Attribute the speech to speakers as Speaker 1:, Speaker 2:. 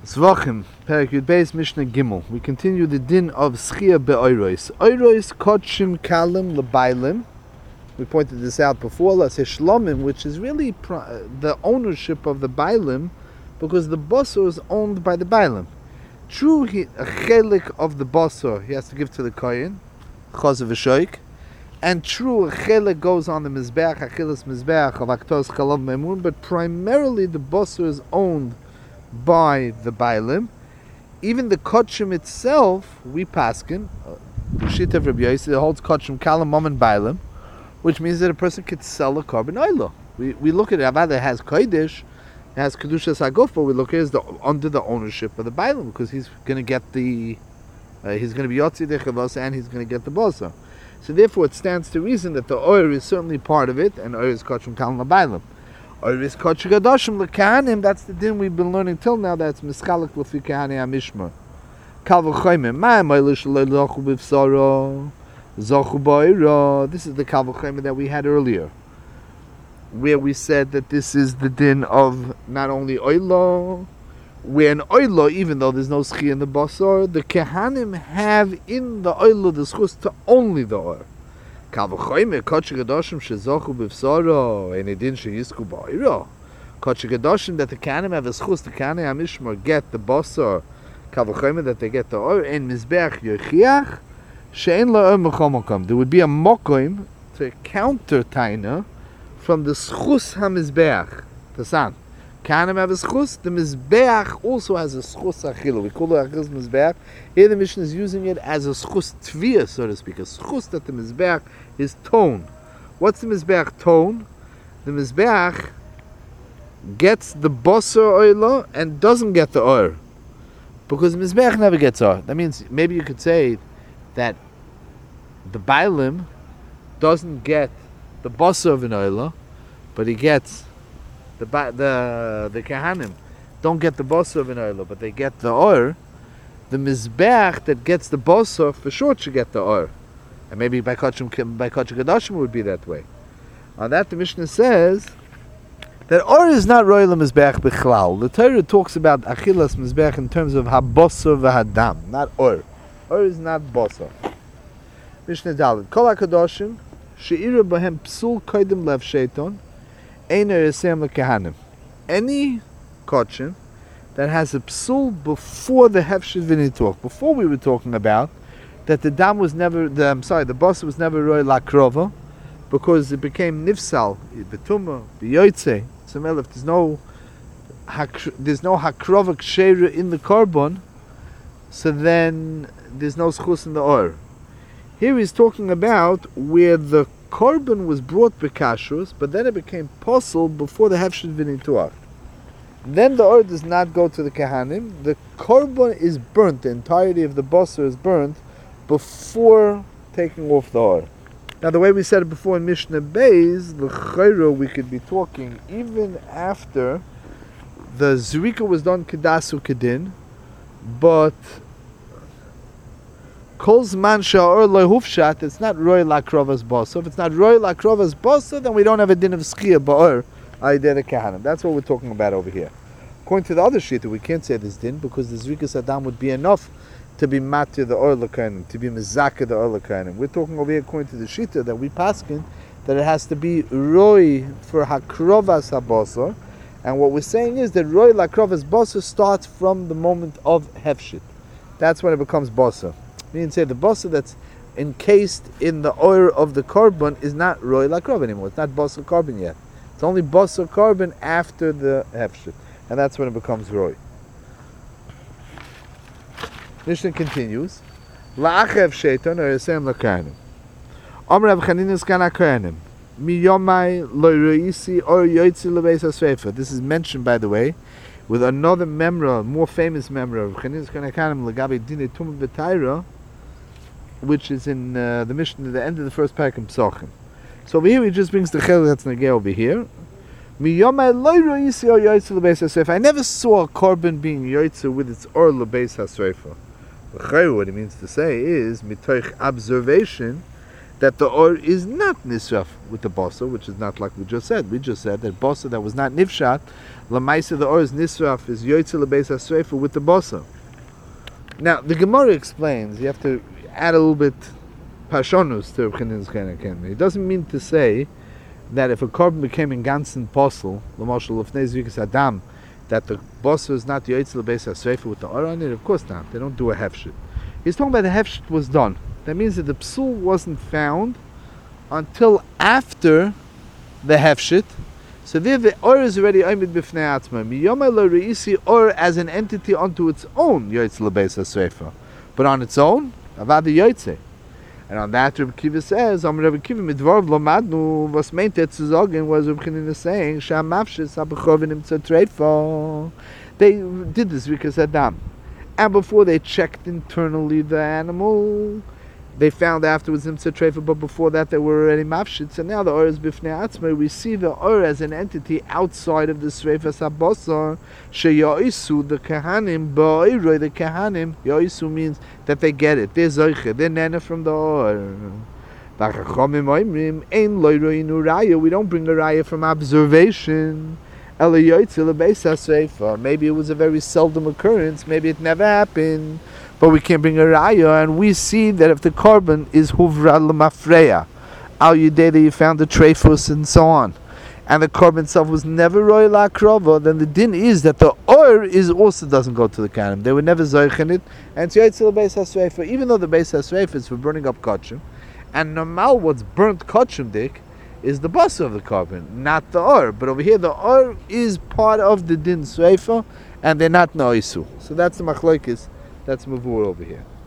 Speaker 1: Zvachim, Perek Yud Beis Mishnah Gimel. We continue the din of Schia be'oiros. Oiros kodshim kalim lebailim. We pointed this out before. Let's say shlomim, which is really the ownership of the bailim, because the basar is owned by the bailim. True, a chelik of the basar he has to give to the kohen, chaz v'shoik, and true, a chelik goes on the mizbeach, achilas mizbeach of aktos chalav memun, but primarily the basar is owned by the bailim. Even the kodshim itself, we paskin, Shita Rabbi Yossi holds kodshim kalam mom and bailim, which means that a person could sell a carbon oila. We look at it, Avada has kodesh, it has kedushas haguf, but we look at it as under the ownership of the bailim, because he's going to get he's going to be yotzi dechavos, and he's going to get the bosa. So therefore, it stands to reason that the oir is certainly part of it, and oir is kodshim kalam bailim. Oiris kodshim gadoshim lekahanim. That's the din we've been learning till now. That's mischalik lefi kahani hamishmar. Kal v'choyim ma'am oilish lelochu b'vsaro zochu ba'ira. This is the kal v'choyim that we had earlier, where we said that this is the din of not only oilo, where an oilo, even though there's no schi in the basar, the kehanim have in the oilo the schus to only the oil. Kal v'choyim kodshim gadoshim shezochu b'vsaro enedin sheyisku ba'ira. Kodshim gadoshim that the kehanim have a schus, the kahani hamishmar get the basar. Kal v'choyim that they get the oil and mizbeach yochiach she'en la'or mechol makom. There would be a mokim to counter taina from the schus hamizbeach, the son. Kahanim have a schus, the mizbeach also has a schus achilu. We call it achilas mizbeach. Here the Mishnah is using it as a schus tviyah, so to speak, a schus that the mizbeach is tone. What's the mizbeach tone? The mizbeach gets the basar oila and doesn't get the oir, because the mizbeach never gets oir. That means maybe you could say that the bailim doesn't get the basar of an oila, but he gets the kehanim don't get the basar of an oila, but they get the oir. The mizbeach that gets the basar for sure should get the oir, and maybe by kodshim gadashim would be that way. On that the Mishnah says that oir is not royal mizbeach bichlal. The Torah talks about achilas mizbeach in terms of habasar v'hadam, not oir. Oir is not basar. Mishnah Dalet kol hakadoshim she'ira b'hem psul kodim lev sheiton einer yisem lekehanim. Any kodshim that has a psul before the hefshit v'nituach. Before we were talking about that the dam was never, the basar was never roy lakrova, because it became nifsal, betuma, b'yoytze. So if there's no hakrova ksheira in the carbon, so then there's no schus in the oir. Here he's talking about where the carbon was brought bekashrus, but then it became possible before the hefshit v'nituach. Then the oil does not go to the kehanim. The carbon is burnt. The entirety of the basar is burnt before taking off the oil. Now, the way we said it before in Mishnah Beis, the chayro, we could be talking even after the zrika was done kedasu kedin, but kol zman sha'or lo hufshat, it's not roy lakrovas basar. If it's not roy lakrovas basar, then we don't have a din of schia ba'or. That's what we're talking about over here. According to the other shita, we can't say this din because the zrikas adam would be enough to be matir the oil lekanim, to be mizaka the oil lekanim. We're talking over here according to the shita that we paskin that it has to be roy for hakrovas habasar, and what we're saying is that roy lakrovas basar starts from the moment of hefshit. That's when it becomes basar. We didn't say the basar that's encased in the oil of the carbon is not roy lakrov anymore. It's not basar carbon yet. It's only basar carbon after the hefshit, and that's when it becomes roy. Mishnah continues. La'achev sheiton or yasem l'kahanim. Amar Rav Chanina zkan ha'kohanim. Mi yomai lo roisi or yoytzi lebeis ha'sreifa. This is mentioned, by the way, with another memra, more famous memra of Chanina zkan ha'kohanim legabe dinei tumah v'tayra, which is in the Mishnah at the end of the first parak in Pesachim. So over here he just brings the chel that's negeh over here. I never saw a carbon being yoytze with its or lebeis hasreifa. What he means to say is mitoich observation that the or is not nisraf with the bosa, which is not like we just said. We just said that bosa that was not nifshat, lamaisa the or is nisraf, is yoytze lebeis hasreifa with the bosa. Now the Gemara explains, you have to add a little bit pashonus to Reb Chanina's Keneged. It doesn't mean to say that if a korban became in ganzen posel, l'moshel lefnei zvikas adam, that the bosa is not yoytze lebeis hasreifa with the or on it. Of course not. They don't do a hefshit. He's talking about the hefshit was done. That means that the psul wasn't found until after the hefshit. So there the or is already oimid b'fnei atzma. Miyoma lo reisi or as an entity unto its own yoytze lebeis hasreifa, but on its own avad yoytze. And on that Reb Kiva says, Reb Kiva midvar v'lomadnu was meant to sagen was Reb Chanina saying sham mafshis habechovin imtza treifa. They did this because Adam, and before they checked internally the animal, they found afterwards imtza treifa, but before that they were already mafshits, and now the or is bifnei atzma. We see the or as an entity outside of the sreifas habosar sheyoisu the kahanim ba'iroi the kahanim. Yoisu means that they get it. They're zoiche. They're nana from the or. We don't bring a raya from observation. Maybe it was a very seldom occurrence. Maybe it never happened. But we can't bring a raya, and we see that if the korban is huvra l'mafreya, al yudei that you found the treifus and so on, and the korban itself was never roy la'akrova, then the din is that the or is also doesn't go to the kanim. They were never zoichen it, and it's yoytze lebeis hasreifa, even though the beis hasreifa is for burning up kachim, and normal what's burnt kachim dik is the basa of the korban, not the or. But over here the or is part of the din sreifa, and they're not no'isu. So that's the machlokes. That's mavur over here.